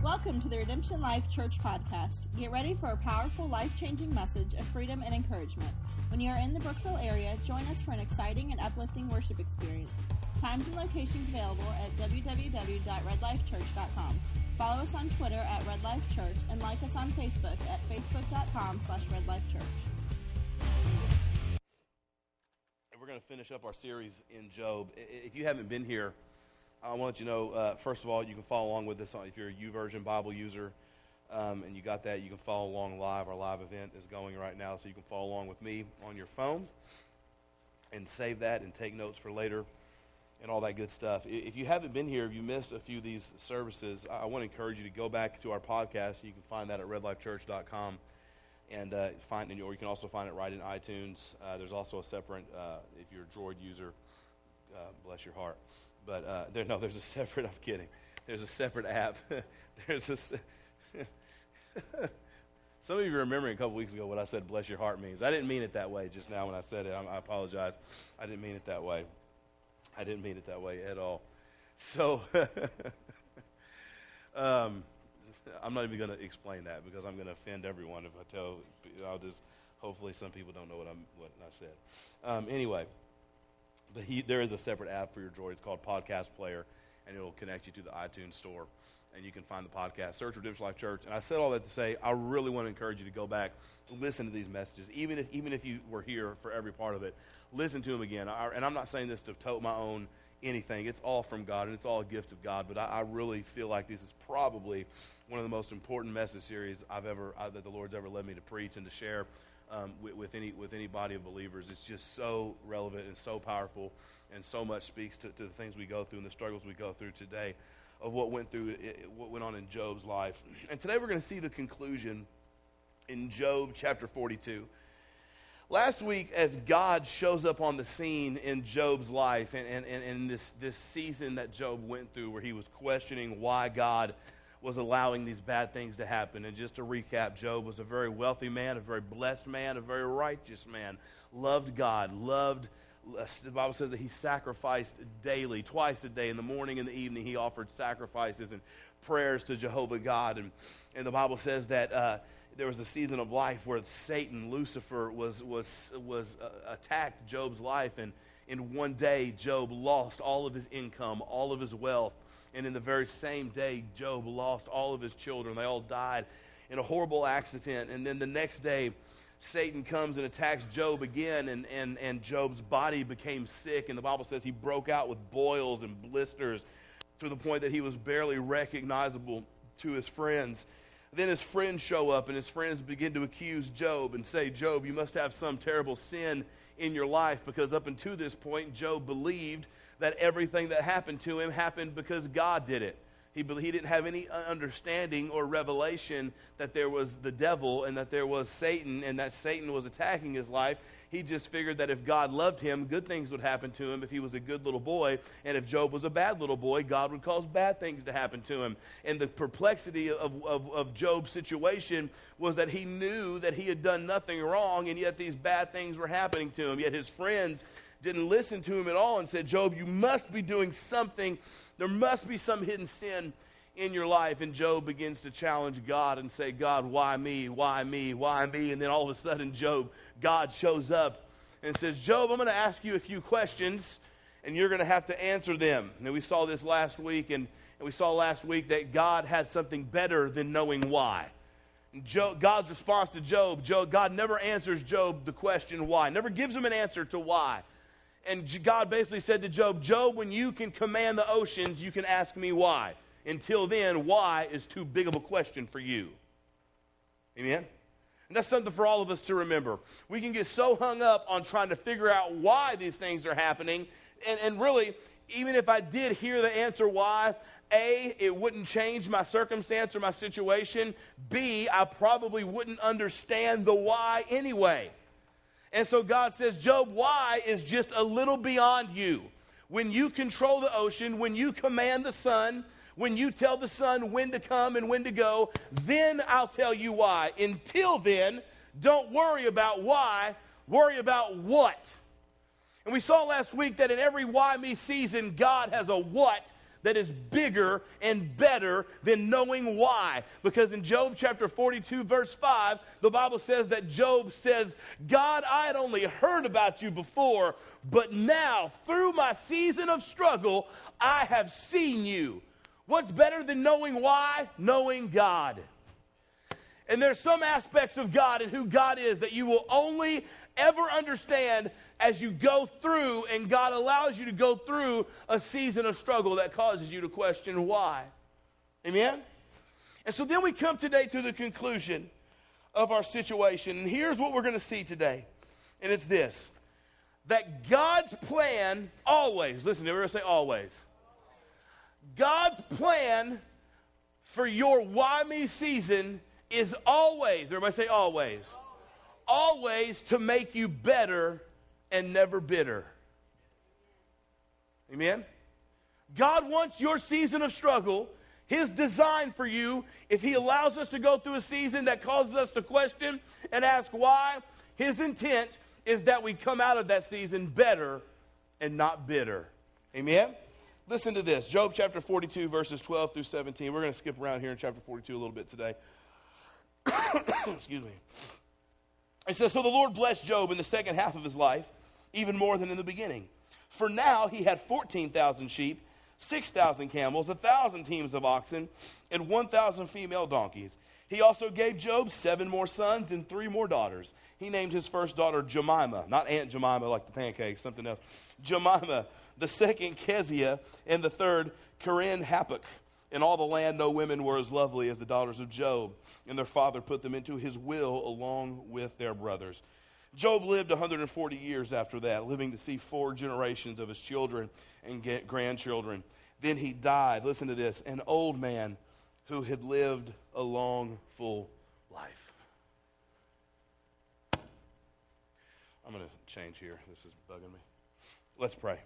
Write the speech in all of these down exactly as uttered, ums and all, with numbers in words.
Welcome to the Redemption Life Church podcast. Get ready for a powerful, life-changing message of freedom and encouragement. When you are in the Brookville area, join us for an exciting and uplifting worship experience. Times and locations available at w w w dot red life church dot com. Follow us on Twitter at Red Life Church and like us on Facebook at facebook dot com slash red life church. And we're going to finish up our series in Job. If you haven't been here, I want to let you know, uh, first of all, you can follow along with us on, if you're a YouVersion Bible user, um, and you got that, you can follow along live. Our live event is going right now, so you can follow along with me on your phone and save that and take notes for later and all that good stuff. If you haven't been here, if you missed a few of these services, I want to encourage you to go back to our podcast. You can find that at red life church dot com, and uh, find, or you can also find it right in iTunes. Uh, there's also a separate, uh, if you're a Droid user, uh, bless your heart. But uh, there, no, there's a separate, I'm kidding. There's a separate app. there's a, some of you are remembering a couple weeks ago what I said bless your heart means. I didn't mean it that way just now when I said it. I, I apologize. I didn't mean it that way. I didn't mean it that way at all. So, um, I'm not even going to explain that because I'm going to offend everyone if I tell, I'll just, hopefully some people don't know what, I'm, what I said. Um, anyway. But he, there is a separate app for your Droid. It's called Podcast Player, and it will connect you to the iTunes store, and you can find the podcast. Search Redemption Life Church. And I said all that to say I really want to encourage you to go back, listen to these messages, even if even if you were here for every part of it. Listen to them again. I, and I'm not saying this to tote my own anything. It's all from God, and it's all a gift of God. But I, I really feel like this is probably one of the most important message series I've ever I, that the Lord's ever led me to preach and to share. Um, with, with any with any body of believers. It's just so relevant and so powerful, and so much speaks to, to the things we go through and the struggles we go through today of what went through it, what went on in Job's life. And today we're going to see the conclusion in Job chapter forty-two. Last week, as God shows up on the scene in Job's life, and, and, and, and this, this season that Job went through where he was questioning why God was allowing these bad things to happen. And just to recap, Job was a very wealthy man, a very blessed man, a very righteous man, loved God, loved, the Bible says that he sacrificed daily, twice a day, in the morning and the evening. He offered sacrifices and prayers to Jehovah God. And, and the Bible says that uh, there was a season of life where Satan, Lucifer, was, was, was uh, attacked Job's life. And in one day, Job lost all of his income, all of his wealth. And in the very same day, Job lost all of his children. They all died in a horrible accident. And then the next day, Satan comes and attacks Job again, and, and, and Job's body became sick. And the Bible says he broke out with boils and blisters to the point that he was barely recognizable to his friends. Then his friends show up, and his friends begin to accuse Job and say, Job, you must have some terrible sin in your life, because up until this point, Job believed that everything that happened to him happened because God did it. He, he didn't have any understanding or revelation that there was the devil and that there was Satan and that Satan was attacking his life. He just figured that if God loved him, good things would happen to him if he was a good little boy. And if Job was a bad little boy, God would cause bad things to happen to him. And the perplexity of, of, of Job's situation was that he knew that he had done nothing wrong, and yet these bad things were happening to him. Yet his friends didn't listen to him at all and said, Job, you must be doing something. There must be some hidden sin in your life. And Job begins to challenge God and say, God, why me? Why me? Why me? And then all of a sudden, Job, God shows up and says, Job, I'm going to ask you a few questions, and you're going to have to answer them. And we saw this last week, and, and we saw last week that God had something better than knowing why. Job, God's response to Job, Job, God never answers Job the question why, never gives him an answer to why. And God basically said to Job, Job, when you can command the oceans, you can ask me why. Until then, why is too big of a question for you. Amen? And that's something for all of us to remember. We can get so hung up on trying to figure out why these things are happening. And, and really, even if I did hear the answer why, A, it wouldn't change my circumstance or my situation. B, I probably wouldn't understand the why anyway. And so God says, Job, why is just a little beyond you. When you control the ocean, when you command the sun, when you tell the sun when to come and when to go, then I'll tell you why. Until then, don't worry about why, worry about what. And we saw last week that in every why me season, God has a what that is bigger and better than knowing why. Because in Job chapter forty-two, verse five, the Bible says that Job says, God, I had only heard about you before, but now, through my season of struggle, I have seen you. What's better than knowing why? Knowing God. And there's some aspects of God and who God is that you will only ever understand as you go through, and God allows you to go through a season of struggle that causes you to question why. Amen? And so then we come today to the conclusion of our situation. And here's what we're going to see today. And it's this. That God's plan always, listen, everybody say always. God's plan for your why me season is always, everybody say always, always to make you better and never bitter. Amen? God wants your season of struggle, His design for you, if He allows us to go through a season that causes us to question and ask why, His intent is that we come out of that season better and not bitter. Amen? Listen to this. Job chapter forty-two, verses twelve through seventeen. We're going to skip around here in chapter forty-two a little bit today. Excuse me. It says, so the Lord blessed Job in the second half of his life, even more than in the beginning. For now he had fourteen thousand sheep, six thousand camels, one thousand teams of oxen, and one thousand female donkeys. He also gave Job seven more sons and three more daughters. He named his first daughter Jemima, not Aunt Jemima like the pancakes, something else. Jemima, the second Keziah, and the third Keren-Happuch. In all the land no women were as lovely as the daughters of Job, and their father put them into his will along with their brothers. Job lived one hundred forty years after that, living to see four generations of his children and grandchildren. Then he died, listen to this, an old man who had lived a long, full life. I'm going to change here. This is bugging me. Let's pray.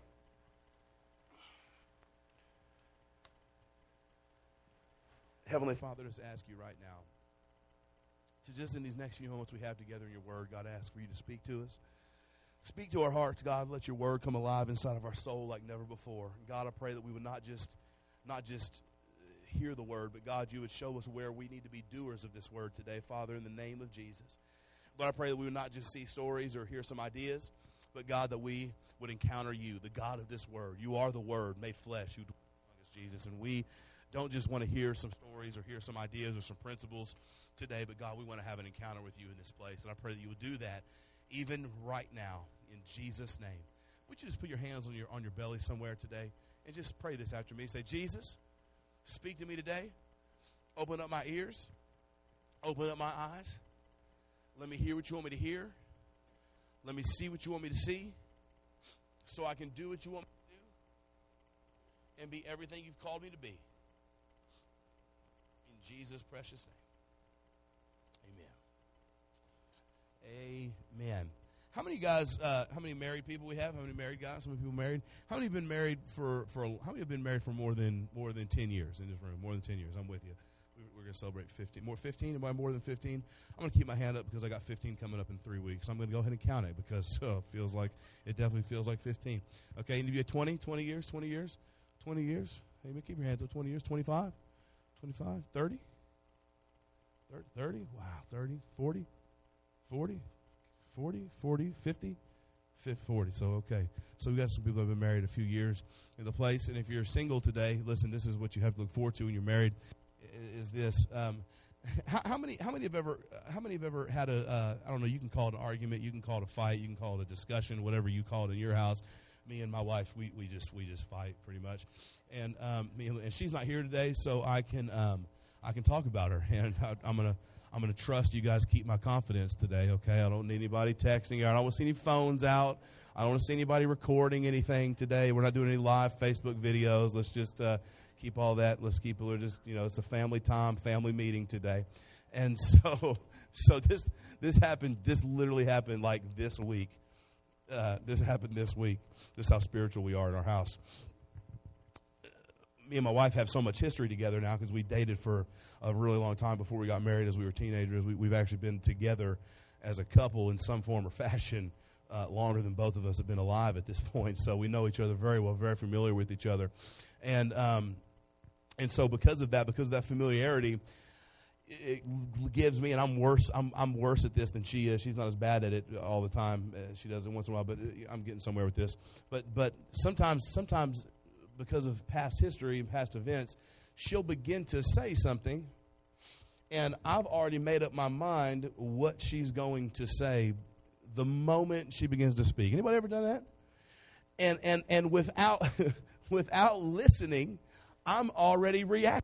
Heavenly Father, just ask you right now to just in these next few moments we have together in your word, God, I ask for you to speak to us. Speak to our hearts, God. Let your word come alive inside of our soul like never before. God, I pray that we would not just, not just hear the word, but God, you would show us where we need to be doers of this word today, Father, in the name of Jesus. Lord, I pray that we would not just see stories or hear some ideas, but God, that we would encounter you, the God of this word. You are the word made flesh who dwells among us, Jesus, and we don't just want to hear some stories or hear some ideas or some principles today, but God, we want to have an encounter with you in this place. And I pray that you would do that even right now in Jesus' name. Would you just put your hands on your on your belly somewhere today and just pray this after me. Say, Jesus, speak to me today. Open up my ears. Open up my eyes. Let me hear what you want me to hear. Let me see what you want me to see so I can do what you want me to do and be everything you've called me to be. In Jesus' precious name. Amen. Amen. How many guys, uh, how many married people we have? How many married guys? How many people married? How many have been married for, for how many have been married for more than more than ten years in this room? More than ten years. I'm with you. We're going to celebrate fifteen. More fifteen? Anybody more than fifteen? I'm going to keep my hand up because I got fifteen coming up in three weeks. I'm going to go ahead and count it because uh, it feels like, it definitely feels like fifteen. Okay, and you get twenty, twenty years, twenty years, twenty years. Amen. Keep your hands up. twenty years, twenty-five, twenty-five, thirty, thirty, wow, thirty, forty, forty, forty, forty, fifty, forty. So, okay. So we got some people who have been married a few years in the place. And if you're single today, listen, this is what you have to look forward to when you're married. Is this um, how, how many how many have ever how many have ever had a uh, I don't know, you can call it an argument, you can call it a fight, you can call it a discussion, whatever you call it in your house. Me and my wife, we, we just we just fight pretty much, and um, me and, and she's not here today, so I can um, I can talk about her, and I, I'm gonna I'm gonna trust you guys keep my confidence today. Okay, I don't need anybody texting. I don't want to see any phones out. I don't want to see anybody recording anything today. We're not doing any live Facebook videos. Let's just uh, keep all that. Let's keep it just, you know, it's a family time, family meeting today. And so so this this happened, this literally happened like this week. Uh, this happened this week. This is how spiritual we are in our house. Me and my wife have so much history together now because we dated for a really long time before we got married as we were teenagers. We, we've actually been together as a couple in some form or fashion uh, longer than both of us have been alive at this point, so we know each other very well, very familiar with each other. And um, and so because of that, because of that familiarity, it gives me, and I'm worse. I'm I'm worse at this than she is. She's not as bad at it all the time. Uh, she does it once in a while, but I'm getting somewhere with this. But but sometimes sometimes because of past history and past events, she'll begin to say something, and I've already made up my mind what she's going to say the moment she begins to speak. Anybody ever done that? And and and without without listening, I'm already reacting.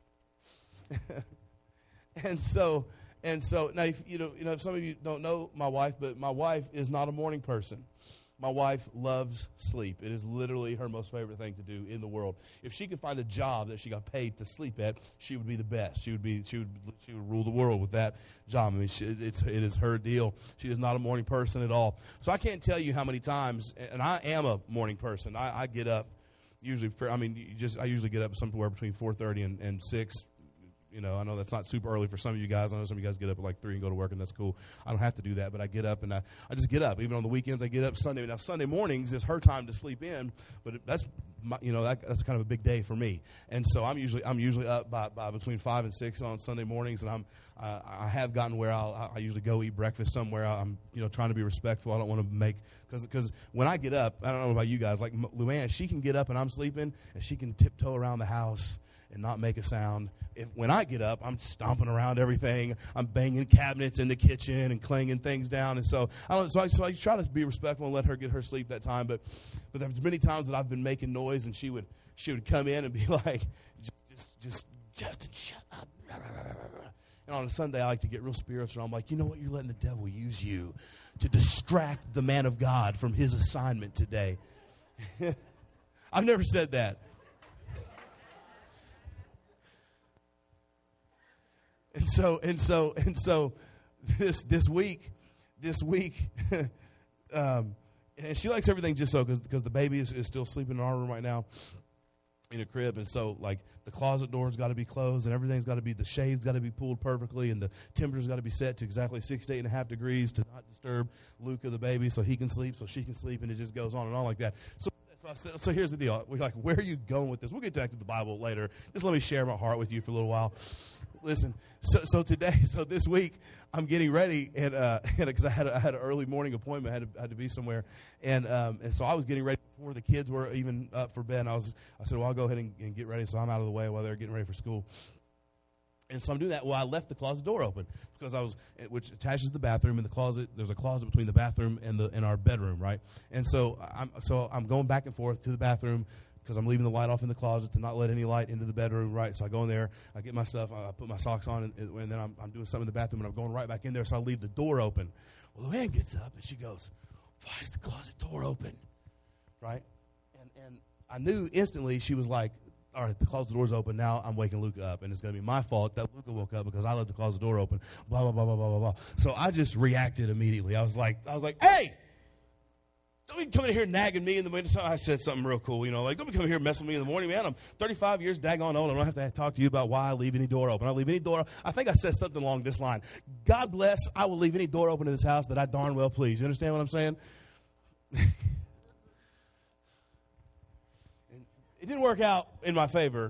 And so, and so now, if, you know, you know, if some of you don't know my wife, but my wife is not a morning person. My wife loves sleep. It is literally her most favorite thing to do in the world. If she could find a job that she got paid to sleep at, she would be the best. She would be, she would, she would rule the world with that job. I mean, she, it's, it is her deal. She is not a morning person at all. So I can't tell you how many times, and I am a morning person. I, I get up usually. For, I mean, you just I usually get up somewhere between four thirty and, and six. You know, I know that's not super early for some of you guys. I know some of you guys get up at like three and go to work, and that's cool. I don't have to do that, but I get up, and I, I just get up. Even on the weekends, I get up Sunday. Now, Sunday mornings is her time to sleep in, but it, that's, my, you know, that, that's kind of a big day for me. And so I'm usually I'm usually up by, by between five and six on Sunday mornings, and I'm uh, I have gotten where I'll, I usually go eat breakfast somewhere. I'm, you know, trying to be respectful. I don't want to make, because because when I get up, I don't know about you guys, like Luann, she can get up and I'm sleeping, and she can tiptoe around the house and not make a sound. If, when I get up, I'm stomping around everything. I'm banging cabinets in the kitchen and clanging things down. And so I don't. So I, so I try to be respectful and let her get her sleep that time. But but there's many times that I've been making noise, and she would she would come in and be like, just just, just Justin, shut up. And on a Sunday, I like to get real spiritual. I'm like, you know what? You're letting the devil use you to distract the man of God from his assignment today. I've never said that. And so and so and so this this week, this week, um, and she likes everything just so because because the baby is, is still sleeping in our room right now in a crib, and so like the closet door's got to be closed and everything's got to be, the shade's got to be pulled perfectly, and the temperature's got to be set to exactly sixty-eight and a half degrees to not disturb Luca the baby, so he can sleep, so she can sleep, and it just goes on and on like that. So. So, I said, so here's the deal. We're like, where are you going with this? We'll get back to the Bible later. Just let me share my heart with you for a little while. Listen, so so today, so this week, I'm getting ready, and uh, because I had a, I had an early morning appointment, I had to, had to be somewhere, and um, and so I was getting ready before the kids were even up for bed. And I was I said, well, I'll go ahead and, and get ready, so I'm out of the way while they're getting ready for school. And so I'm doing that. Well, I left the closet door open because I was, which attaches the bathroom, and the closet. There's a closet between the bathroom and the and our bedroom, right? And so I'm so I'm going back and forth to the bathroom because I'm leaving the light off in the closet to not let any light into the bedroom, right? So I go in there, I get my stuff, I put my socks on, and, and then I'm, I'm doing something in the bathroom, and I'm going right back in there. So I leave the door open. Well, Luann gets up and she goes, "Why is the closet door open?" Right? And and I knew instantly. She was like, all right, the closet door's open. Now I'm waking Luca up, and it's going to be my fault that Luca woke up because I left the closet door open. Blah blah blah blah blah blah blah. So I just reacted immediately. I was like, I was like, hey, don't be coming in here nagging me in the morning. So I said something real cool, you know, like, don't be coming here messing with me in the morning, man. I'm thirty-five years daggone old. I don't have to talk to you about why I leave any door open. I leave any door. I think I said something along this line. God bless. I will leave any door open in this house that I darn well please. You understand what I'm saying? It didn't work out in my favor.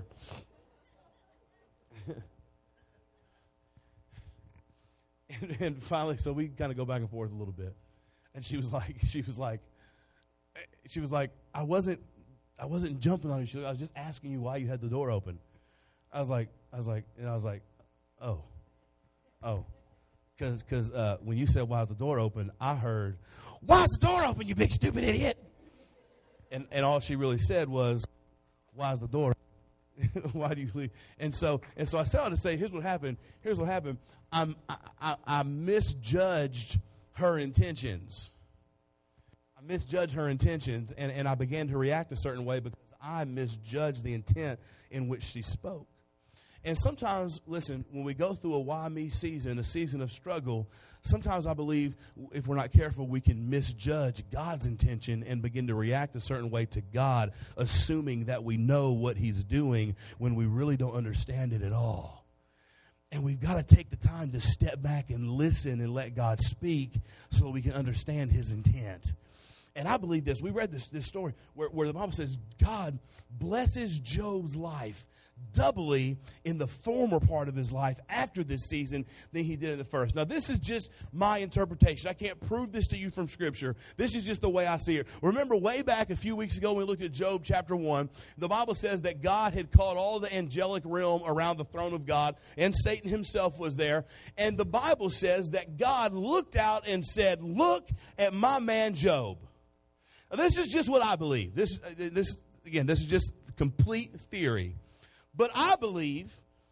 and, and finally, so we kind of go back and forth a little bit. And she was like, she was like, she was like, I wasn't, I wasn't jumping on you. She was, I was just asking you why you had the door open. I was like, I was like, and I was like, oh, oh, because because uh, when you said why's the door open, I heard, why's the door open, you big stupid idiot? And and all she really said was, why's the door? Why do you leave? And so and so I said to say, here's what happened. Here's what happened. I'm, I, I, I misjudged her intentions. I misjudged her intentions, and, and I began to react a certain way because I misjudged the intent in which she spoke. And sometimes, listen, when we go through a why me season, a season of struggle, sometimes I believe if we're not careful, we can misjudge God's intention and begin to react a certain way to God, assuming that we know what he's doing when we really don't understand it at all. And we've got to take the time to step back and listen and let God speak so that we can understand his intent. And I believe this. We read this, this story where, where the Bible says God blesses Job's life doubly in the former part of his life after this season than he did in the first. Now, this is just my interpretation. I can't prove this to you from Scripture. This is just the way I see it. Remember, way back a few weeks ago when we looked at Job chapter one, the Bible says that God had called all the angelic realm around the throne of God, and Satan himself was there. And the Bible says that God looked out and said, "Look at my man Job." Now, this is just what I believe. This, this again, this is just complete theory. But I believe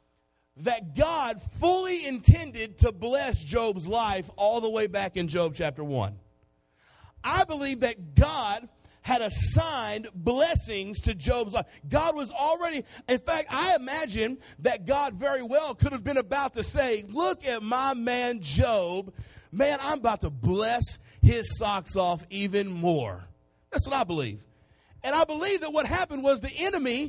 that God fully intended to bless Job's life all the way back in Job chapter one. I believe that God had assigned blessings to Job's life. God was already, in fact, I imagine that God very well could have been about to say, "Look at my man Job. Man, I'm about to bless his socks off even more." That's what I believe. And I believe that what happened was the enemy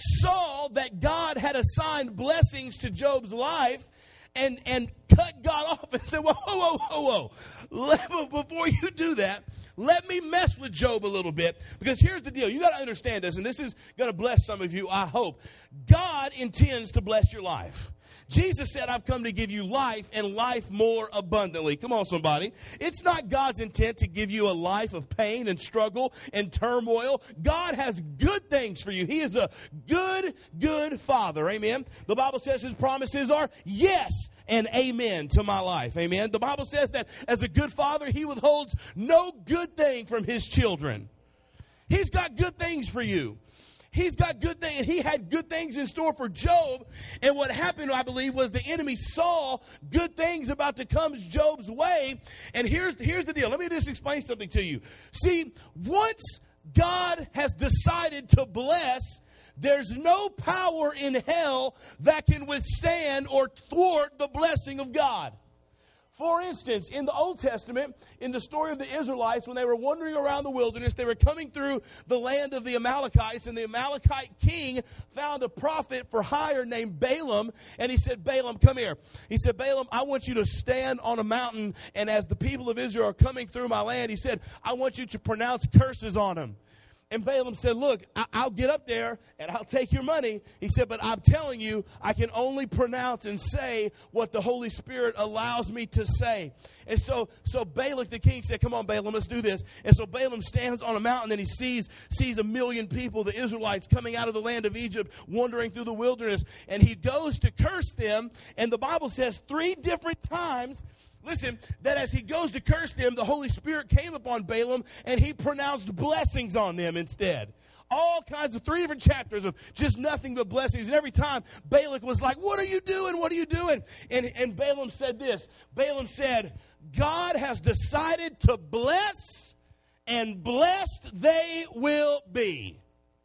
saw that God had assigned blessings to Job's life and, and cut God off and said, "Whoa, whoa, whoa, whoa, whoa. Let, before you do that, let me mess with Job a little bit." Because here's the deal. You got to understand this, and this is going to bless some of you, I hope. God intends to bless your life. Jesus said, "I've come to give you life and life more abundantly." Come on, somebody. It's not God's intent to give you a life of pain and struggle and turmoil. God has good things for you. He is a good, good Father. Amen. The Bible says his promises are yes and amen to my life. Amen. The Bible says that as a good father, he withholds no good thing from his children. He's got good things for you. He's got good things, and he had good things in store for Job. And what happened, I believe, was the enemy saw good things about to come Job's way. And here's, here's the deal. Let me just explain something to you. See, once God has decided to bless, there's no power in hell that can withstand or thwart the blessing of God. For instance, in the Old Testament, in the story of the Israelites, when they were wandering around the wilderness, they were coming through the land of the Amalekites, and the Amalekite king found a prophet for hire named Balaam, and he said, "Balaam, come here." He said, "Balaam, I want you to stand on a mountain, and as the people of Israel are coming through my land," he said, "I want you to pronounce curses on them." And Balaam said, "Look, I- I'll get up there and I'll take your money." He said, "But I'm telling you, I can only pronounce and say what the Holy Spirit allows me to say." And so, so Balak the king said, "Come on, Balaam, let's do this." And so Balaam stands on a mountain and he sees, sees a million people, the Israelites, coming out of the land of Egypt, wandering through the wilderness. And he goes to curse them. And the Bible says three different times, listen, that as he goes to curse them, the Holy Spirit came upon Balaam and he pronounced blessings on them instead. All kinds of three different chapters of just nothing but blessings. And every time Balak was like, "What are you doing? What are you doing?" And, and Balaam said this. Balaam said, "God has decided to bless, and blessed they will be."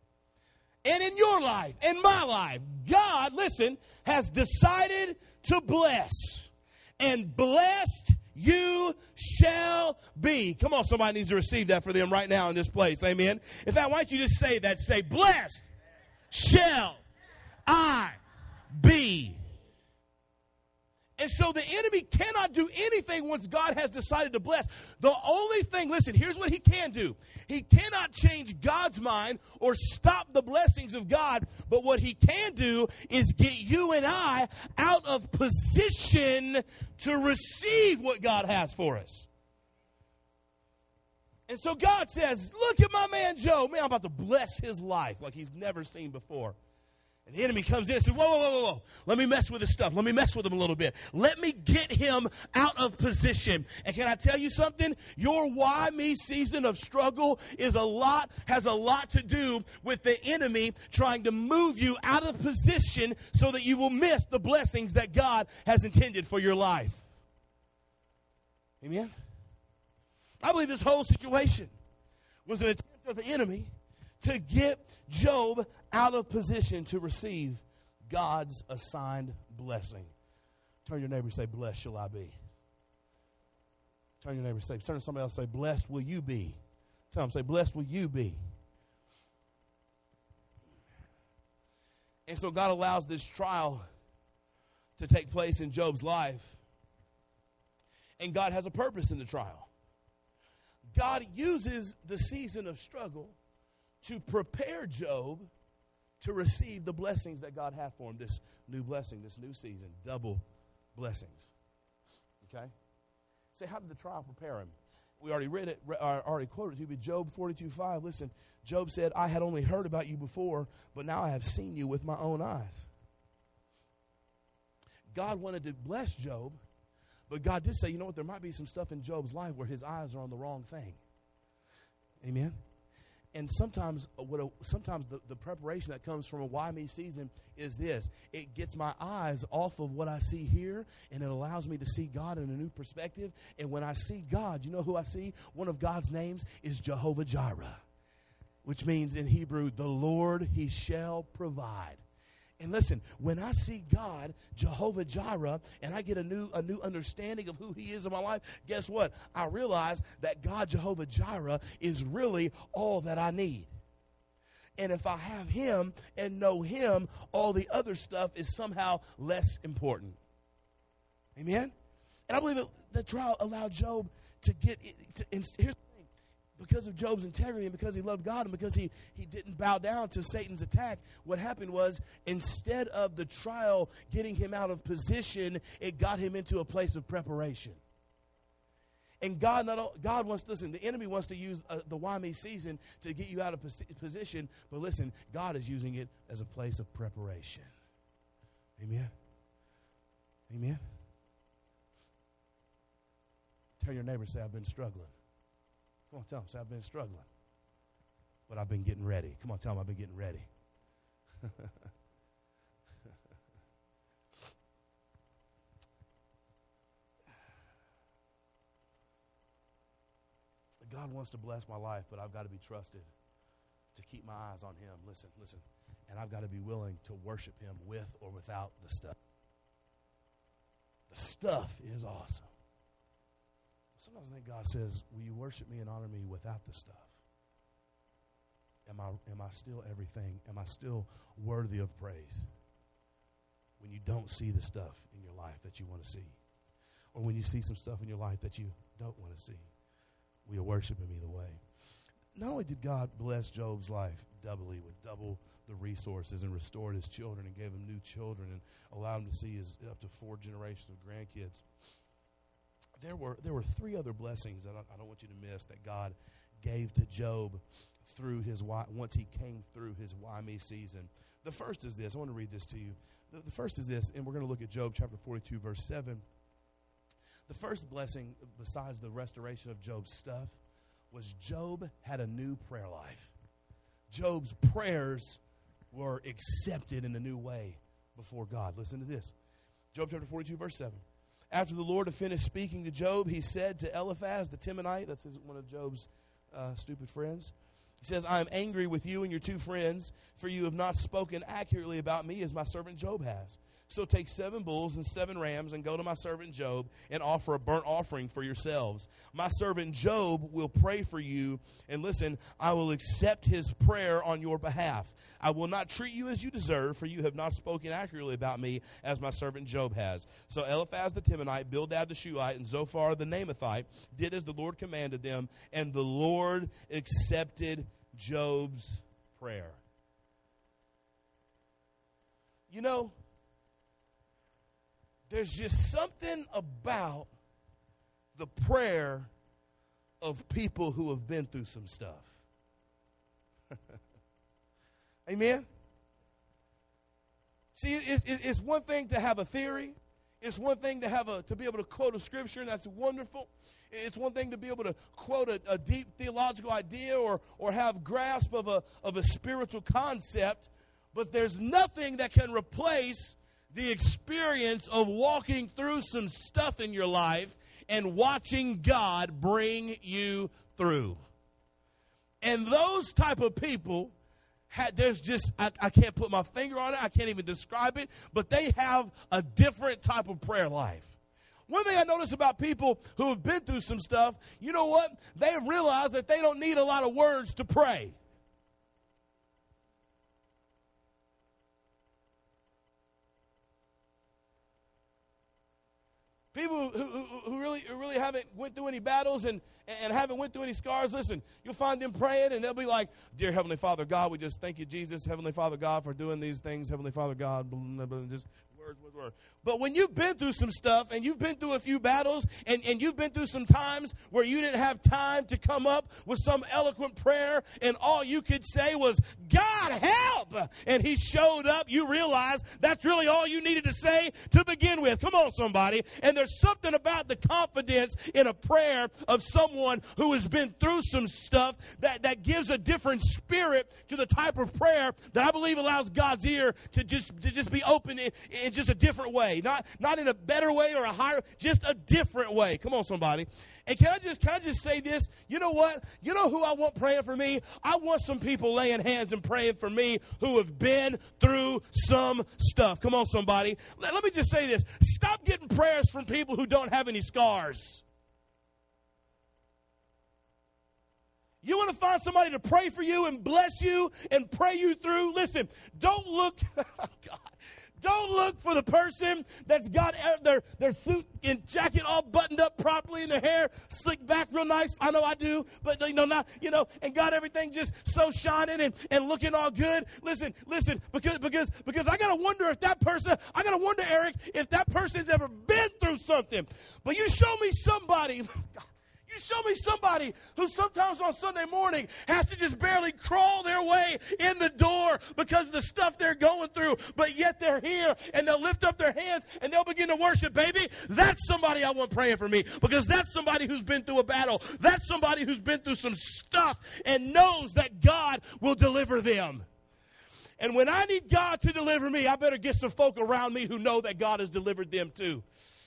And in your life, in my life, God, listen, has decided to bless. And blessed you shall be. Come on, somebody needs to receive that for them right now in this place. Amen. In fact, why don't you just say that? Say, "Blessed shall I be." And so the enemy cannot do anything once God has decided to bless. The only thing, listen, here's what he can do. He cannot change God's mind or stop the blessings of God. But what he can do is get you and I out of position to receive what God has for us. And so God says, "Look at my man Job. Man, I'm about to bless his life like he's never seen before." And the enemy comes in and says, whoa, whoa, whoa, whoa, let me mess with his stuff. Let me mess with him a little bit. Let me get him out of position. And can I tell you something? Your why me season of struggle is a lot, has a lot to do with the enemy trying to move you out of position so that you will miss the blessings that God has intended for your life. Amen? I believe this whole situation was an attempt of the enemy to get Job out of position to receive God's assigned blessing. Turn your neighbor and say, "Blessed shall I be." Turn your neighbor and say, turn to somebody else and say, "Blessed will you be." Tell them, say, "Blessed will you be." And so God allows this trial to take place in Job's life. And God has a purpose in the trial. God uses the season of struggle to prepare Job to receive the blessings that God had for him. This new blessing, this new season, double blessings. Okay? Say, how did the trial prepare him? We already read it, already quoted it to you, but Job forty-two five, listen, Job said, I had only heard about you before, but now I have seen you with my own eyes. God wanted to bless Job, but God did say, you know what, there might be some stuff in Job's life where his eyes are on the wrong thing. Amen? And sometimes what a, sometimes the, the preparation that comes from a why me season is this. It gets my eyes off of what I see here, and it allows me to see God in a new perspective. And when I see God, you know who I see? One of God's names is Jehovah Jireh, which means in Hebrew, the Lord, he shall provide. And listen, when I see God, Jehovah Jireh, and I get a new a new understanding of who he is in my life, guess what? I realize that God, Jehovah Jireh, is really all that I need. And if I have him and know him, all the other stuff is somehow less important. Amen? And I believe that the trial allowed Job to get, to, and here's the thing, because of Job's integrity and because he loved God and because he, he didn't bow down to Satan's attack, what happened was instead of the trial getting him out of position, it got him into a place of preparation. And God, not God wants, listen, the enemy wants to use uh, the why me season to get you out of pos- position, but listen, God is using it as a place of preparation. Amen? Amen? Tell your neighbor, say, I've been struggling. Come on, tell them, say, I've been struggling, but I've been getting ready. Come on, tell them, I've been getting ready. God wants to bless my life, but I've got to be trusted to keep my eyes on him. Listen, listen. And I've got to be willing to worship him with or without the stuff. The stuff is awesome. Sometimes I think God says, will you worship me and honor me without the stuff? Am I, am I still everything? Am I still worthy of praise? When you don't see the stuff in your life that you want to see. Or when you see some stuff in your life that you don't want to see. We'll worship him either way. Not only did God bless Job's life doubly with double the resources and restored his children and gave him new children and allowed him to see his up to four generations of grandkids, there were there were three other blessings that I, I don't want you to miss that God gave to Job through his why, once he came through his why me season. The first is this. I want to read this to you. The, the first is this, and we're going to look at Job chapter forty-two, verse seven. The first blessing, besides the restoration of Job's stuff, was Job had a new prayer life. Job's prayers were accepted in a new way before God. Listen to this. Job chapter forty-two, verse seven. After the Lord had finished speaking to Job, he said to Eliphaz the Temanite, that's his, one of Job's uh, stupid friends, he says, I am angry with you and your two friends, for you have not spoken accurately about me as my servant Job has. So take seven bulls and seven rams and go to my servant Job and offer a burnt offering for yourselves. My servant Job will pray for you, and listen, I will accept his prayer on your behalf. I will not treat you as you deserve, for you have not spoken accurately about me as my servant Job has. So Eliphaz the Temanite, Bildad the Shuhite, and Zophar the Naamathite did as the Lord commanded them, and the Lord accepted Job's prayer. You know, there's just something about the prayer of people who have been through some stuff. Amen? See, it's, it's one thing to have a theory. It's one thing to have a to be able to quote a scripture, and that's wonderful. It's one thing to be able to quote a, a deep theological idea or or have grasp of a of a spiritual concept, but there's nothing that can replace the experience of walking through some stuff in your life and watching God bring you through. And those type of people, had, there's just, I, I can't put my finger on it, I can't even describe it, but they have a different type of prayer life. One thing I notice about people who have been through some stuff, you know what? They've realized that they don't need a lot of words to pray. People who, who, who really who really haven't went through any battles and, and haven't went through any scars, listen, you'll find them praying and they'll be like, dear Heavenly Father God, we just thank you, Jesus, Heavenly Father God, for doing these things, Heavenly Father God, blah, blah, blah, just words, words, words. But when you've been through some stuff and you've been through a few battles and, and you've been through some times where you didn't have time to come up with some eloquent prayer and all you could say was, God help, and he showed up, you realize that's really all you needed to say to begin with. Come on, somebody. And there's something about the confidence in a prayer of someone who has been through some stuff that, that gives a different spirit to the type of prayer that I believe allows God's ear to just, to just be open in, in just a different way. Not, not in a better way or a higher, just a different way. Come on, somebody. And can I just can I just say this? You know what? You know who I want praying for me? I want some people laying hands and praying for me who have been through some stuff. Come on, somebody. Let, let me just say this. Stop getting prayers from people who don't have any scars. You want to find somebody to pray for you and bless you and pray you through? Listen, don't look, oh God. Don't look for the person that's got their, their suit and jacket all buttoned up properly and their hair slicked back real nice. I know I do, but you know, not, you know, and got everything just so shining and, and looking all good. Listen, listen, because because because I gotta wonder if that person, I gotta wonder, Eric, if that person's ever been through something. But you show me somebody. You show me somebody who sometimes on Sunday morning has to just barely crawl their way in the door because of the stuff they're going through, but yet they're here and they'll lift up their hands and they'll begin to worship, baby. That's somebody I want praying for me because that's somebody who's been through a battle. That's somebody who's been through some stuff and knows that God will deliver them. And when I need God to deliver me, I better get some folk around me who know that God has delivered them too.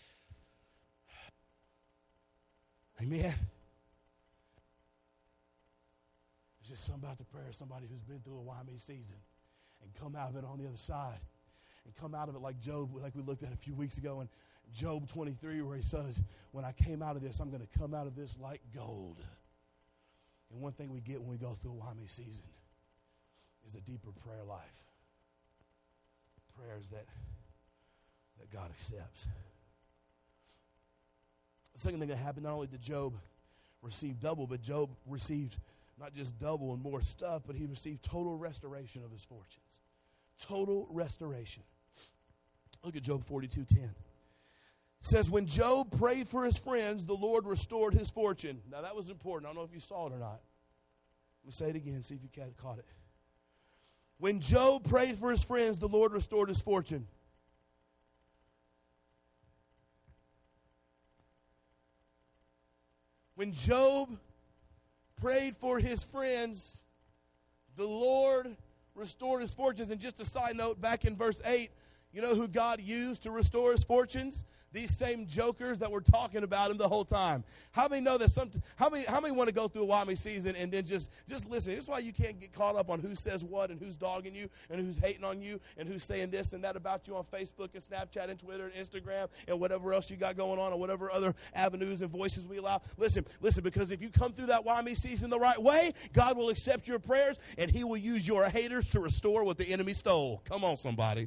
Amen. There's just something about the prayer of somebody who's been through a Y M E season and come out of it on the other side. And come out of it like Job, like we looked at a few weeks ago in Job twenty-three, where he says, when I came out of this, I'm going to come out of this like gold. And one thing we get when we go through a Y M E season is a deeper prayer life. Prayers that, that God accepts. The second thing that happened, not only did Job receive double, but Job received not just double and more stuff, but he received total restoration of his fortunes. Total restoration. Look at Job forty-two ten. It says, when Job prayed for his friends, the Lord restored his fortune. Now that was important. I don't know if you saw it or not. Let me say it again, see if you caught it. When Job prayed for his friends, the Lord restored his fortune. When Job prayed for his friends, the Lord restored his fortunes. And just a side note, back in verse eight, you know who God used to restore his fortunes? These same jokers that were talking about him the whole time. How many know that some? How many? How many want to go through a Y M E season and then just just listen? This is why you can't get caught up on who says what and who's dogging you and who's hating on you and who's saying this and that about you on Facebook and Snapchat and Twitter and Instagram and whatever else you got going on or whatever other avenues and voices we allow. Listen, listen, because if you come through that Y M E season the right way, God will accept your prayers and He will use your haters to restore what the enemy stole. Come on, somebody.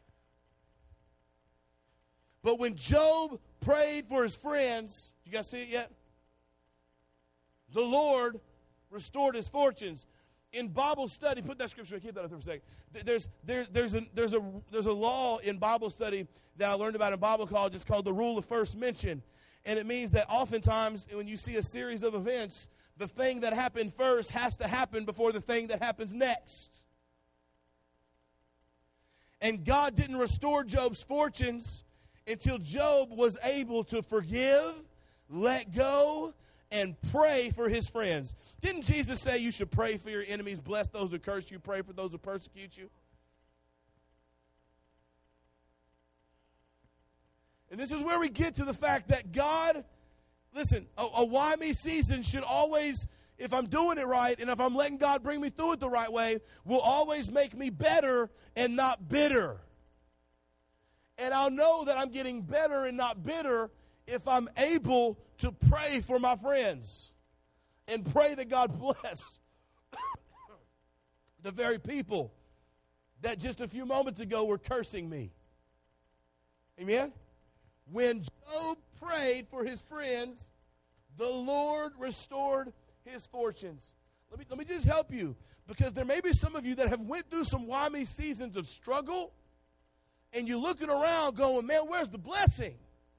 But when Job prayed for his friends, you guys see it yet? The Lord restored his fortunes. In Bible study, put that scripture, keep that up there for a second. There's, there, there's, a, there's, a, there's a law in Bible study that I learned about in Bible college. It's called the rule of first mention. And it means that oftentimes when you see a series of events, the thing that happened first has to happen before the thing that happens next. And God didn't restore Job's fortunes until Job was able to forgive, let go, and pray for his friends. Didn't Jesus say you should pray for your enemies, bless those who curse you, pray for those who persecute you? And this is where we get to the fact that God, listen, a, a Y M E season should always, if I'm doing it right and if I'm letting God bring me through it the right way, will always make me better and not bitter. And I'll know that I'm getting better and not bitter if I'm able to pray for my friends and pray that God bless the very people that just a few moments ago were cursing me. Amen? When Job prayed for his friends, the Lord restored his fortunes. Let me, let me just help you, because there may be some of you that have went through some whammy seasons of struggle, and you're looking around going, man, where's the blessing?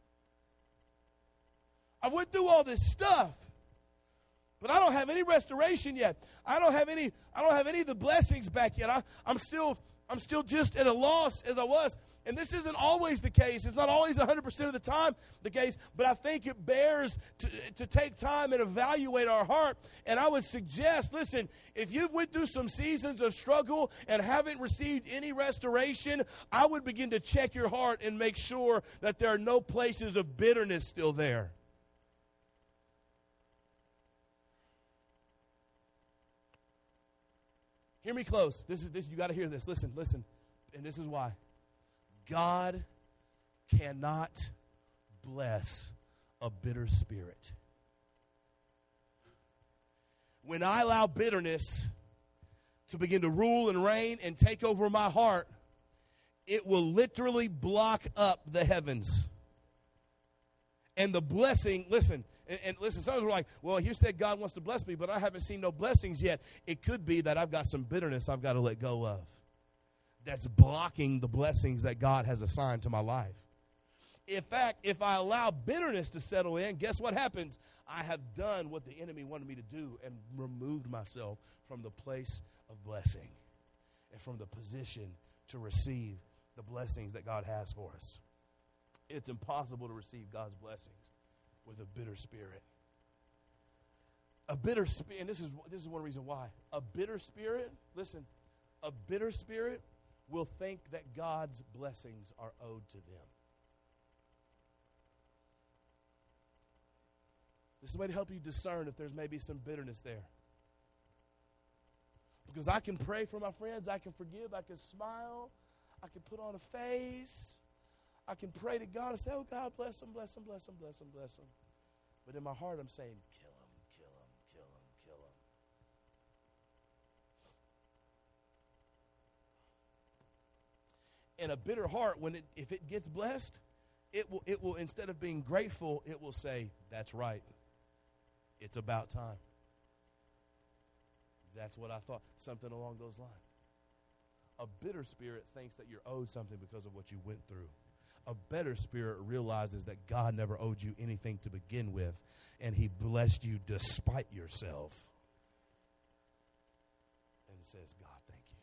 I went through all this stuff, but I don't have any restoration yet. I don't have any, I don't have any of the blessings back yet. I, I'm still, I'm still just at a loss as I was. And this isn't always the case. It's not always one hundred percent of the time the case, but I think it bears to, to take time and evaluate our heart. And I would suggest, listen, if you've went through some seasons of struggle and haven't received any restoration, I would begin to check your heart and make sure that there are no places of bitterness still there. Hear me close. This is this. You got to hear this. Listen, listen. And this is why. God cannot bless a bitter spirit. When I allow bitterness to begin to rule and reign and take over my heart, it will literally block up the heavens. And the blessing, listen, and, and listen, some of us were like, well, you said God wants to bless me, but I haven't seen no blessings yet. It could be that I've got some bitterness I've got to let go of. That's blocking the blessings that God has assigned to my life. In fact, if I allow bitterness to settle in, guess what happens? I have done what the enemy wanted me to do and removed myself from the place of blessing and from the position to receive the blessings that God has for us. It's impossible to receive God's blessings with a bitter spirit. A bitter spirit, and this is, this is one reason why. A bitter spirit, listen, a bitter spirit will think that God's blessings are owed to them. This is a way to help you discern if there's maybe some bitterness there. Because I can pray for my friends, I can forgive, I can smile, I can put on a face, I can pray to God and say, oh, God, bless them, bless them, bless them, bless them, bless them. But in my heart, I'm saying, kill them, kill them, kill them, kill them. And a bitter heart, when it, if it gets blessed, it will, it will, instead of being grateful, it will say, that's right. It's about time. That's what I thought. Something along those lines. A bitter spirit thinks that you're owed something because of what you went through. A better spirit realizes that God never owed you anything to begin with, and he blessed you despite yourself. And says, God, thank you.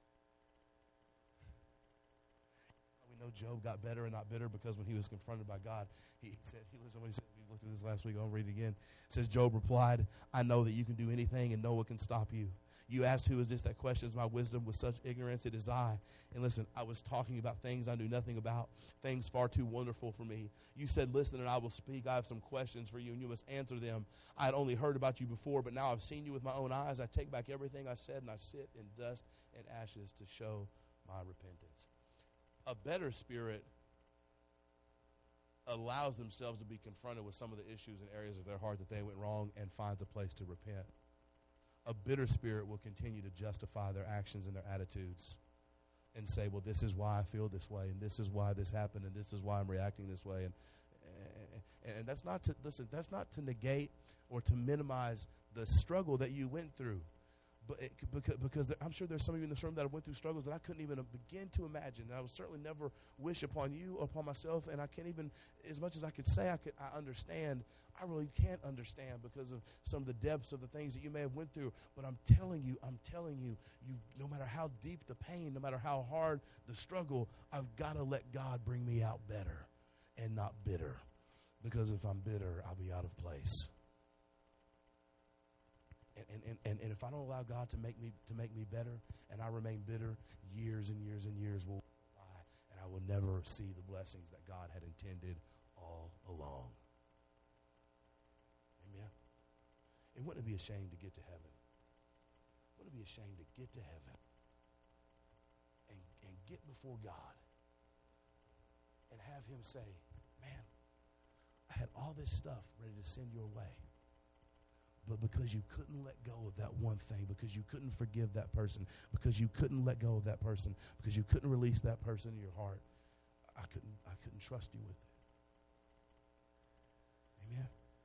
We know Job got better and not bitter because when he was confronted by God, he, he said, he listen to what he said. We looked at this last week. I'll read it again. It says, Job replied, I know that you can do anything and no one can stop you. You asked, who is this that questions my wisdom with such ignorance? It is I. And listen, I was talking about things I knew nothing about, things far too wonderful for me. You said, listen, and I will speak. I have some questions for you, and you must answer them. I had only heard about you before, but now I've seen you with my own eyes. I take back everything I said, and I sit in dust and ashes to show my repentance. A better spirit allows themselves to be confronted with some of the issues and areas of their heart that they went wrong and finds a place to repent. A bitter spirit will continue to justify their actions and their attitudes and say, well, this is why I feel this way, and this is why this happened, and this is why I'm reacting this way. And, and, and that's not to, listen, that's not to negate or to minimize the struggle that you went through. But it, because, because there, I'm sure there's some of you in this room that have went through struggles that I couldn't even begin to imagine. And I would certainly never wish upon you or upon myself. And I can't even, as much as I could say I could, I understand, I really can't understand because of some of the depths of the things that you may have went through. But I'm telling you, I'm telling you, you, no matter how deep the pain, no matter how hard the struggle, I've got to let God bring me out better and not bitter. Because if I'm bitter, I'll be out of place. And, and, and, and if I don't allow God to make me to make me better, and I remain bitter, years and years and years will go by, and I will never see the blessings that God had intended all along. Amen. And wouldn't it be a shame to get to heaven? Wouldn't it be a shame to get to heaven and, and get before God and have him say, man, I had all this stuff ready to send your way. But because you couldn't let go of that one thing, because you couldn't forgive that person, because you couldn't let go of that person, because you couldn't release that person in your heart, I couldn't I couldn't trust you with it. Amen.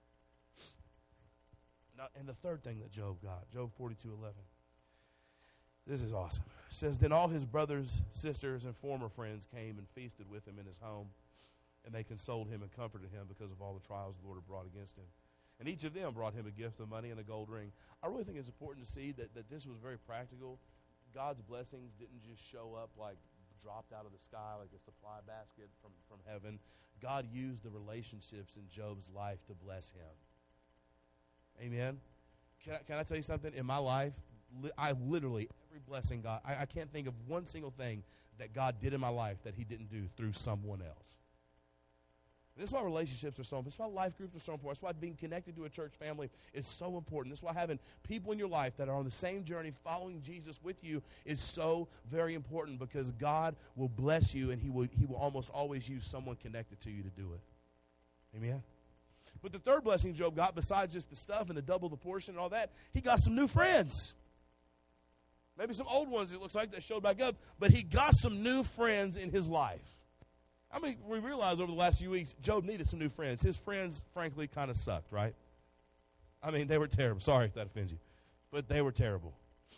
Now, and the third thing that Job got, Job forty-two eleven. This is awesome. It says, then all his brothers, sisters, and former friends came and feasted with him in his home, and they consoled him and comforted him because of all the trials the Lord had brought against him. And each of them brought him a gift of money and a gold ring. I really think it's important to see that, that this was very practical. God's blessings didn't just show up like dropped out of the sky like a supply basket from, from heaven. God used the relationships in Job's life to bless him. Amen. Can I, can I tell you something? In my life, li- I literally, every blessing God, I, I can't think of one single thing that God did in my life that he didn't do through someone else. This is why relationships are so important. This is why life groups are so important. This is why being connected to a church family is so important. This is why having people in your life that are on the same journey following Jesus with you is so very important, because God will bless you, and he will, he will almost always use someone connected to you to do it. Amen? But the third blessing Job got, besides just the stuff and the double the portion and all that, he got some new friends. Maybe some old ones, it looks like, that showed back up, but he got some new friends in his life. I mean, we realized over the last few weeks, Job needed some new friends. His friends, frankly, kind of sucked, right? I mean, they were terrible. Sorry if that offends you. But they were terrible.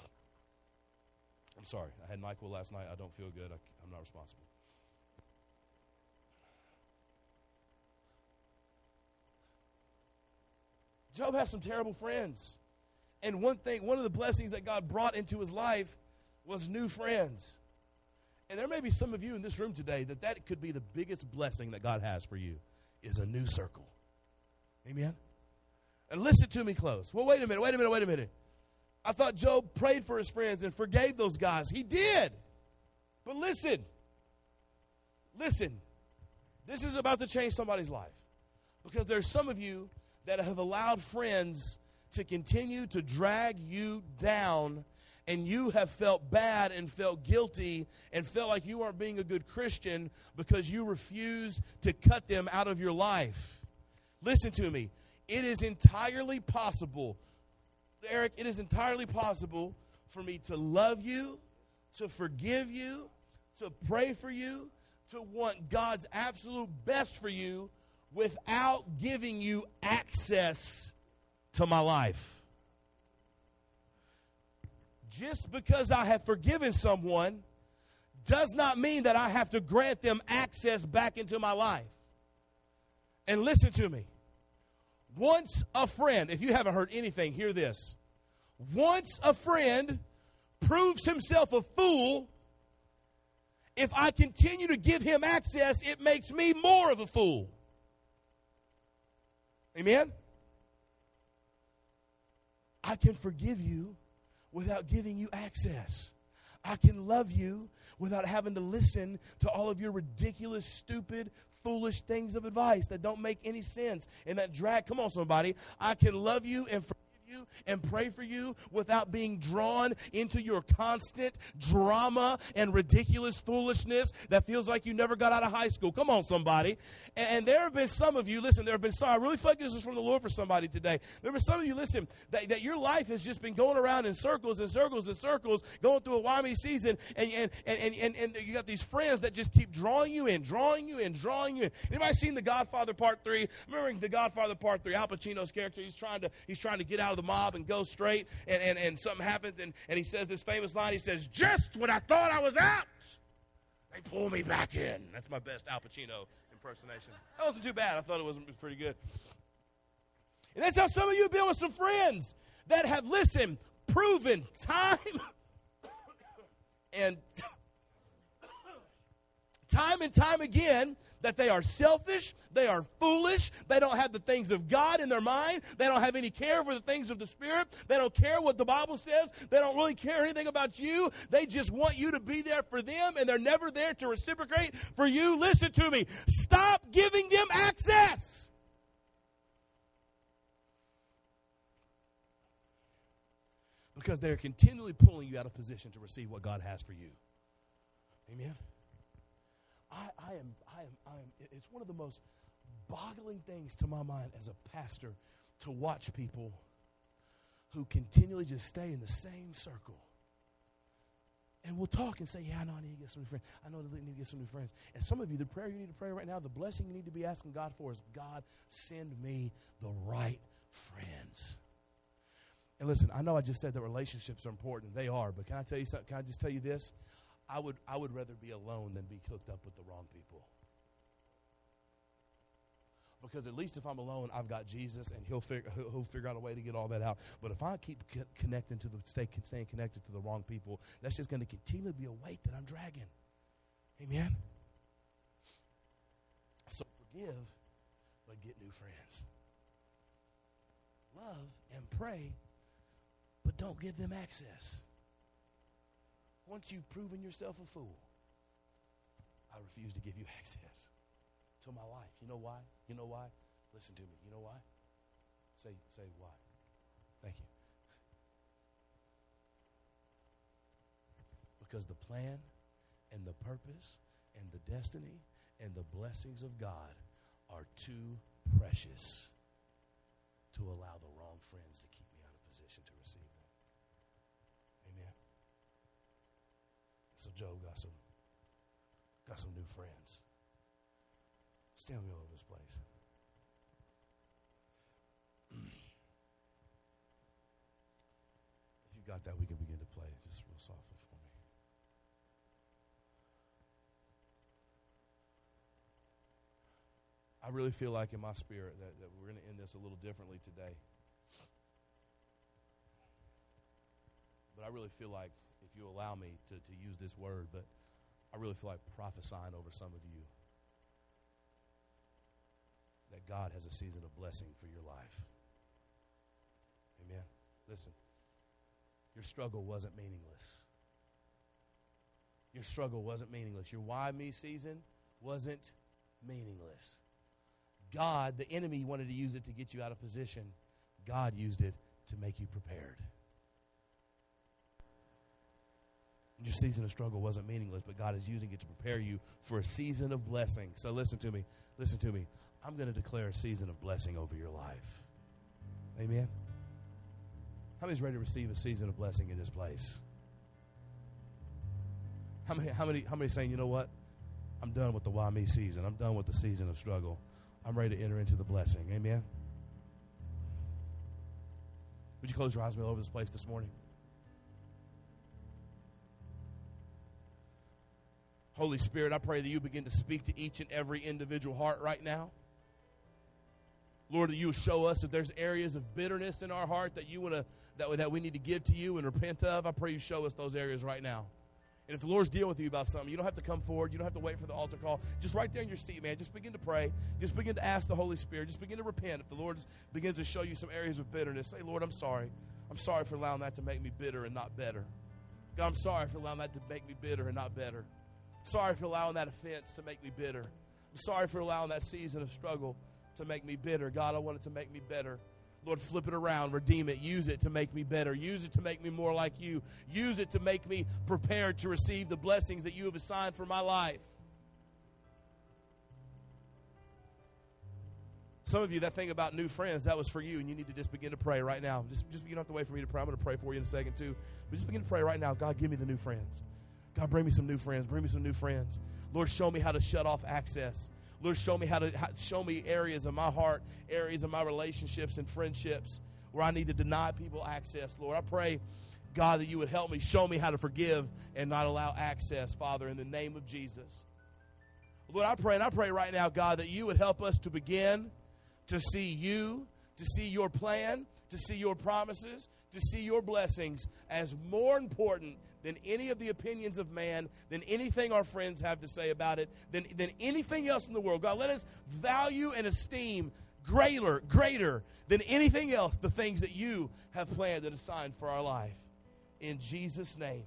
I'm sorry. I had NyQuil last night. I don't feel good. I, I'm not responsible. Job has some terrible friends. And one thing, one of the blessings that God brought into his life was new friends. And there may be some of you in this room today that that could be the biggest blessing that God has for you, is a new circle. Amen? And listen to me close. Well, wait a minute, wait a minute, wait a minute. I thought Job prayed for his friends and forgave those guys. He did. But listen. Listen. This is about to change somebody's life. Because there's some of you that have allowed friends to continue to drag you down, and you have felt bad and felt guilty and felt like you weren't being a good Christian because you refused to cut them out of your life. Listen to me. It is entirely possible, Eric, it is entirely possible for me to love you, to forgive you, to pray for you, to want God's absolute best for you without giving you access to my life. Just because I have forgiven someone does not mean that I have to grant them access back into my life. And listen to me. Once a friend, if you haven't heard anything, hear this. Once a friend proves himself a fool, if I continue to give him access, it makes me more of a fool. Amen? I can forgive you without giving you access. I can love you without having to listen to all of your ridiculous, stupid, foolish things of advice that don't make any sense and that drag. Come on, somebody. I can love you and forgive you and pray for you without being drawn into your constant drama and ridiculous foolishness that feels like you never got out of high school. Come on, somebody. And, and there have been some of you, listen, there have been some, I really feel like this is from the Lord for somebody today. There have been some of you, listen, that, that your life has just been going around in circles and circles and circles, going through a whiny season, and, and, and, and, and, and you got these friends that just keep drawing you in, drawing you in, drawing you in. Anybody seen The Godfather Part three? Remember The Godfather Part three, Al Pacino's character, he's trying to, he's trying to get out of the mob and go straight, and, and, and something happens, and, and he says this famous line, he says, just when I thought I was out, they pull me back in. That's my best Al Pacino impersonation. That wasn't too bad. I thought it was, it was pretty good. And that's how some of you have been with some friends that have, listen, proven time and time and time again that they are selfish, they are foolish, they don't have the things of God in their mind, they don't have any care for the things of the Spirit, they don't care what the Bible says, they don't really care anything about you, they just want you to be there for them, and they're never there to reciprocate for you. Listen to me. Stop giving them access. Because they're continually pulling you out of position to receive what God has for you. Amen? I, I am, I am, I am, it's one of the most boggling things to my mind as a pastor to watch people who continually just stay in the same circle And we'll talk and say, yeah, I know I need to get some new friends. I know I need to get some new friends. And some of you, the prayer you need to pray right now, the blessing you need to be asking God for is, God, send me the right friends. And listen, I know I just said that relationships are important. They are. But can I tell you something? Can I just tell you this? I would, I would rather be alone than be hooked up with the wrong people. Because at least if I'm alone, I've got Jesus, and he'll figure, he'll, he'll figure out a way to get all that out. But if I keep co- connecting to the stay, staying connected to the wrong people, that's just going to continue to be a weight that I'm dragging. Amen? So forgive, but get new friends. Love and pray, but don't give them access. Once you've proven yourself a fool, I refuse to give you access to my life. You know why? You know why? Listen to me. You know why? Say, say why. Thank you. Because the plan and the purpose and the destiny and the blessings of God are too precious to allow the wrong friends to keep me out of position to receive them. Amen. So Job got some got some new friends. Stand me all over this place. If you got that, we can begin to play just real softly for me. I really feel like in my spirit that, that we're going to end this a little differently today. But I really feel like, if you allow me to, to use this word, but I really feel like prophesying over some of you that God has a season of blessing for your life. Amen. Listen, your struggle wasn't meaningless. Your struggle wasn't meaningless. Your why me season wasn't meaningless. God, the enemy wanted to use it to get you out of position. God used it to make you prepared. Your season of struggle wasn't meaningless, but God is using it to prepare you for a season of blessing. So listen to me. Listen to me. I'm going to declare a season of blessing over your life. Amen. How many's ready to receive a season of blessing in this place? How many, how many, how many saying, you know what? I'm done with the why me season. I'm done with the season of struggle. I'm ready to enter into the blessing. Amen. Would you close your eyes all over this place this morning? Holy Spirit, I pray that you begin to speak to each and every individual heart right now. Lord, that you will show us if there's areas of bitterness in our heart that you want to that, that we need to give to you and repent of. I pray you show us those areas right now. And if the Lord's dealing with you about something, you don't have to come forward. You don't have to wait for the altar call. Just right there in your seat, man, just begin to pray. Just begin to ask the Holy Spirit. Just begin to repent. If the Lord begins to show you some areas of bitterness, say, Lord, I'm sorry. I'm sorry for allowing that to make me bitter and not better. God, I'm sorry for allowing that to make me bitter and not better. Sorry for allowing that offense to make me bitter. I'm sorry for allowing that season of struggle to make me bitter. God, I want it to make me better. Lord, flip it around, redeem it, use it to make me better. Use it to make me more like you. Use it to make me prepared to receive the blessings that you have assigned for my life. Some of you, that thing about new friends, that was for you, and you need to just begin to pray right now. Just, just you don't have to wait for me to pray. I'm going to pray for you in a second too. But just begin to pray right now. God, give me the new friends. God, bring me some new friends. Bring me some new friends. Lord, show me how to shut off access. Lord, show me how to how, show me areas of my heart, areas of my relationships and friendships where I need to deny people access. Lord, I pray, God, that you would help me. Show me how to forgive and not allow access, Father, in the name of Jesus. Lord, I pray, and I pray right now, God, that you would help us to begin to see you, to see your plan, to see your promises, to see your blessings as more important than any of the opinions of man, than anything our friends have to say about it, than, than anything else in the world. God, let us value and esteem greater, greater than anything else the things that you have planned and assigned for our life. In Jesus' name.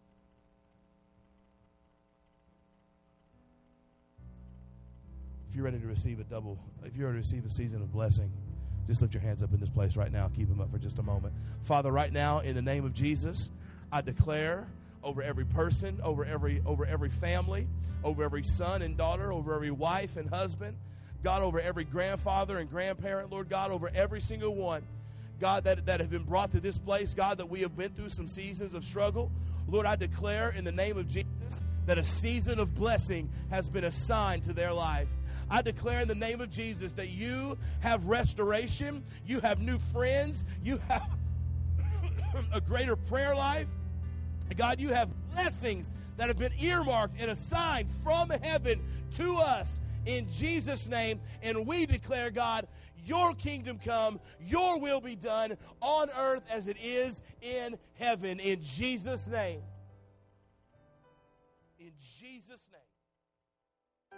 If you're ready to receive a double, if you're ready to receive a season of blessing, just lift your hands up in this place right now. Keep them up for just a moment. Father, right now, in the name of Jesus, I declare over every person, over every over every family, over every son and daughter, over every wife and husband, God, over every grandfather and grandparent, Lord God, over every single one, God, that, that have been brought to this place, God, that we have been through some seasons of struggle. Lord, I declare in the name of Jesus that a season of blessing has been assigned to their life. I declare in the name of Jesus that you have restoration, you have new friends, you have a greater prayer life. God, you have blessings that have been earmarked and assigned from heaven to us in Jesus' name. And we declare, God, your kingdom come, your will be done on earth as it is in heaven. In Jesus' name. In Jesus' name.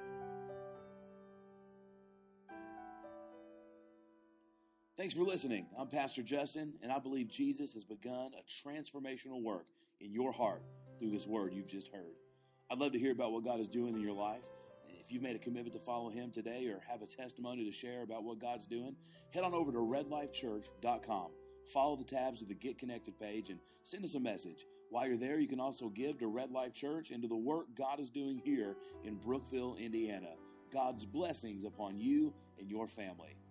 Thanks for listening. I'm Pastor Justin, and I believe Jesus has begun a transformational work in your heart through this word you've just heard. I'd love to hear about what God is doing in your life. If you've made a commitment to follow him today or have a testimony to share about what God's doing, head on over to red life church dot com. Follow the tabs of the Get Connected page and send us a message. While you're there, you can also give to Red Life Church and to the work God is doing here in Brookville, Indiana. God's blessings upon you and your family.